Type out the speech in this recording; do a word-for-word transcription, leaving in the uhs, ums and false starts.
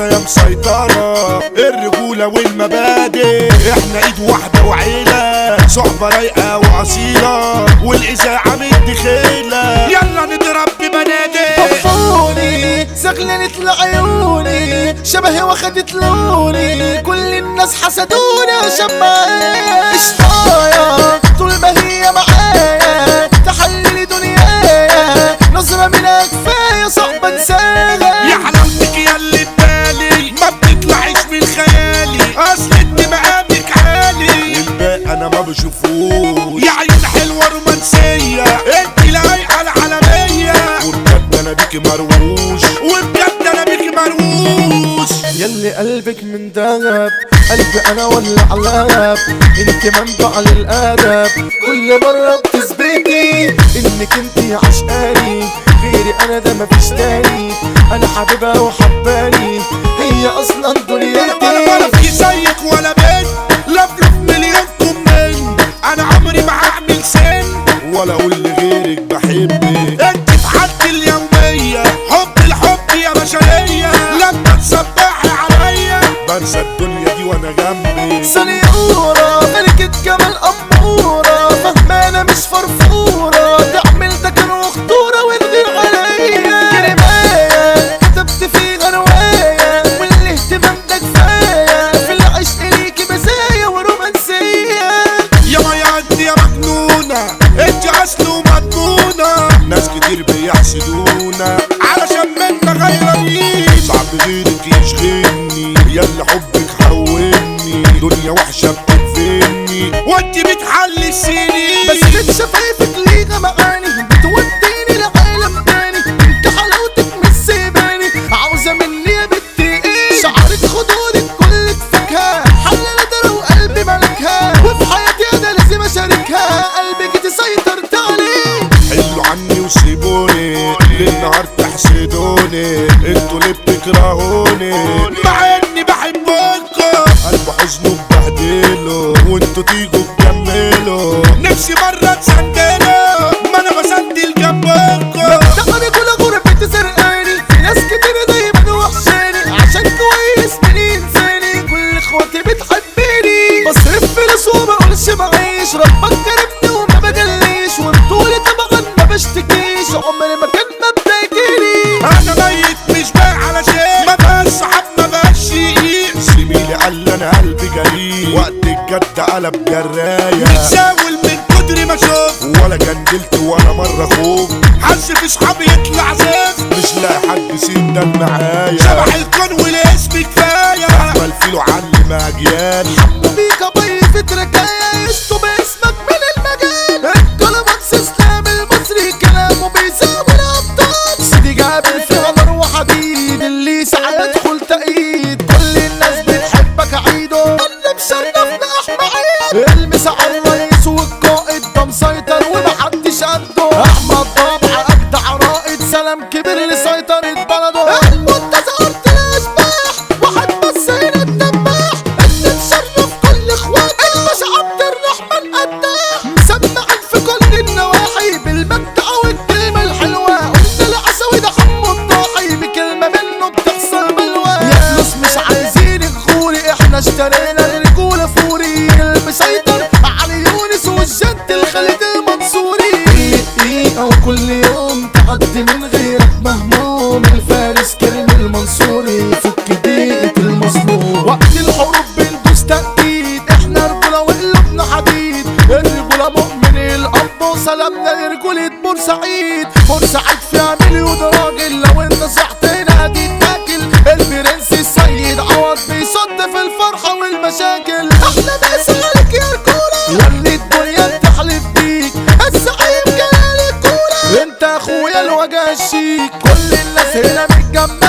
العزة يا مسيطرة الرجولة والمبادئ، احنا ايد واحدة وعيلة، صحبة رايقة وأصيلة، والإذاعة مدخيلة، يلا نضرب ببنادق. طفوني زغللت لعيوني، شبهي واخدت لوني، كل الناس حسدوني عشان معايا اشطايا، طول ما هي معايا تحللي دنيايا، نظرة منها كفاية صعبة انساها. يا حلاوتك يا اللي ببالي ما بتطلعيش من خيالي، اصل انت مقامك عالي والباقي انا ما بشوفوش، يا عيون حلوة رومانسية انت لايقة العالمية، وبجد انا بيكي مروش، وبجد انا بيكي مروش. يلي قلبك من دهب، قلبي انا ولا علاب، انت منبع للادب، كل مرة بتثبتي انك انت عشقاني، غيري انا ده مفيش تاني، انا حبيبها وحباني، هي اصلا دنيتي. ولا ولا في زيك ولا بنت، لفلف مليون كومنت، انا عمري ما هعمل سن ولا اقول لغيرك بحبك، انت في حالتي اليومية، حب الحب يا بشرية، لما تصبحي عليا بنسى الدنيا دي وانا جنبي. سنيورة ملكة جمال أمورة، فهمانة مش فرفورة، تعمل ده كان وخطورة وتغير عليا، كرماية كتبت فيها رواية، والاهتمام ده كفاية، في العشق ليكي مزايا ورومانسية. يا ميا انت يا مجنونة، انت اصل ومضمونة، ناس كتير بيحسدونا علشان منا غيرانين، صعب غيرك يشغلني، ياللي حبك حولني، دنيا وحشة بتدفني وانت بتحلي السنين، بس انت شفايفك ليها معاني، بتوديني لعالم تاني، انت حلاوتك مش سيباني، عاوزة مني يا بنتي ايه، شعرك خدودك كلك فاكهة، حلال درى وقلبي ملكها، وفي حياتي انا لازم اشاركها، قلبك تسيطرت عليه. حلوا عني وسيبوني، للنهار تحسدوني، انتوا ليه بتكرهوني، مع اني بحبكم، قلب حزنه ببهدله، وانتوا تيجوا تكملوا، نفسي مرة تسندلوا، ما انا بسندل جنبكم. دخلي كل غربتي سرقاني، في ناس كتير دايما وحشاني، عشان كويس من انساني، كل اخواتي بتحبني، بصرف فلوس ومقولش معيش، ربك كرمني وما بجليش، وانتولي طبعا ما بشتكيش، عمري ما كان مبدأ يجيلي. انا ميت مش بايع على شيء، ما بقاش صحاب ما بقاش شقيق، زميلي قال لي انا قلبي جريء، وقت الجد قلب جراية، متساول من كتر ما شوف، ولا جندلت ولا مرة خوف، حظ في صحابي يطلع زيف، مش لاقي حد سين ده معايا، شبح الكون والاسم كفاية، احمل فيلو علم اجيال، بيك ضيف تركايا يشتو باسمك من المجال، الكلامكس اسلام المصري كلامه بيساوي الابطال، سيدي جابر في غمر وحديد، اللي سعى يدخل تأييد، كل الناس بتحبك عيدو، اللي مشرفنا احمى عيد، المس على الرئيس والقائد ده مسيطر ومحدش قده، احمد طبع اجدع رائد، سلام كبير لسيطرة بلده، المنتزه ارض الاشباح، واحد بس هنا الدباح، اللي مشرف كل اخواتي، المش عبد الرحمن قداح، مسمعين في كل النواحي، بالمبدأ والكلمة الحلوة، قلنا العسوي ده حمو الضاحي، بكلمة منه بتحصل بلوى، يا فلوس مش عايزين الغوري، احنا اشترينا الرجولة فوري، المسيطر علي يونس والجد الخالد المنصوري، كل دقيقة وكل يوم تعدي من غيرك مهموم، الفارس كريم المنصوري فك ضيقة المظلوم، وقت الحروب بندوس تأكيد، احنا رجولة وقلوبنا حديد، الرجولة مؤمن الأب وسلامنا لرجولة بورسعيد، بورسعيد فيها مليون راجل، لو انت صحت هنا هتتاكل، البرنس السيد عوض بيصد في الفرحة والمشاكل، احلى ناس عليك يا رجولة، ياللي الدنيا تحلف بيك، الزعيم جلال الكورة، انت اخويا الوجه الشيك، كل الناس هنا متجمعة،